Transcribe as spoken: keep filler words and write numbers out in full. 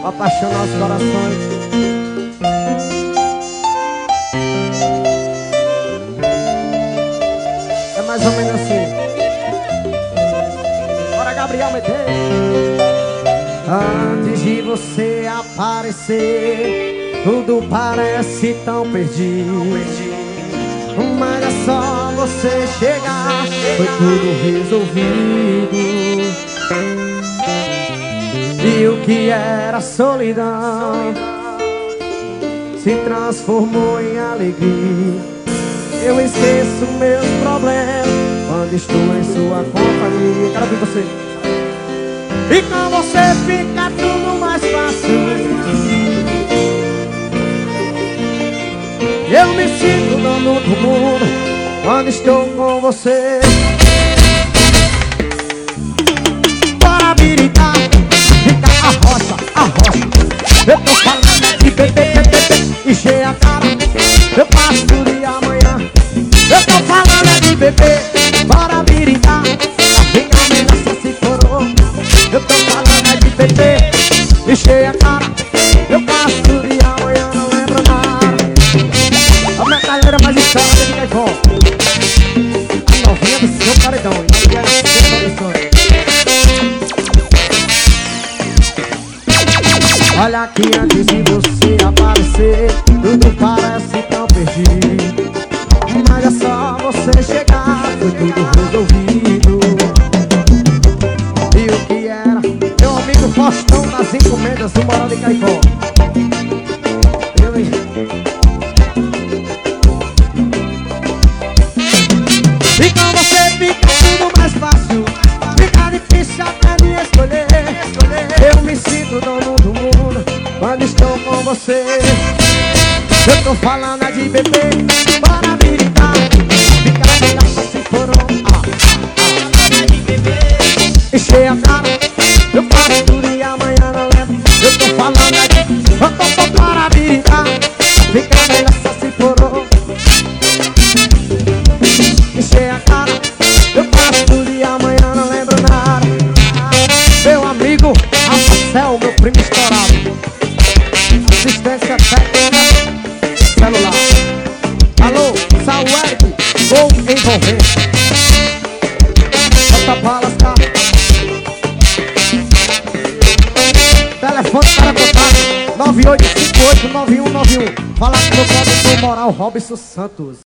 apaixonar os corações. É mais ou menos assim. Bora, Gabriel Medeiros. Antes de você aparecer, tudo parece tão perdido. Mas é só você chegar, foi tudo resolvido. E o que era solidão se transformou em alegria. Eu esqueço meus problemas quando estou em sua companhia. Quero ouvir você. E com você fica tudo mais fácil. Eu me sinto dono do mundo quando estou com você. Bora biritar, fica a rocha, a rocha. Eu tô falando de beber, beber, encher a cara. Eu passo o dia amanhã. Eu tô falando de beber, bora biritar. Fica a melhor se forou. Eu tô falando de beber, encher a cara. Eu passo o dia amanhã, não lembro nada. A minha galera mais estrada de Caicó, a novinha do seu paredão. Olha que antes de você aparecer, tudo parece tão perdido. Mas é só você chegar, foi tudo resolvido. E o que era meu amigo Faustão das encomendas do Moral de Caicó. Eu, hein? E com você fica tudo mais fácil. Fica difícil até de escolher. Eu me sinto dono do mundo quando estou com você. Eu tô falando é de beber, bora biritar. Fica melhor se for um ah, ah. Encher a cara, eu faço tudo e amanhã não lembro. Eu tô falando é de, eu tô para biritar. Fica melhor se for um. Encher a cara, eu faço tudo e amanhã não lembro nada. Meu amigo Marcel, meu primo estourado. Assistência técnica, celular. Alô, Saúde, vou envolver. Bota balas, tá? Telefone para contato nove oito cinco oito nove um nove um. Fala com o meu produtor Moral Robson Santos.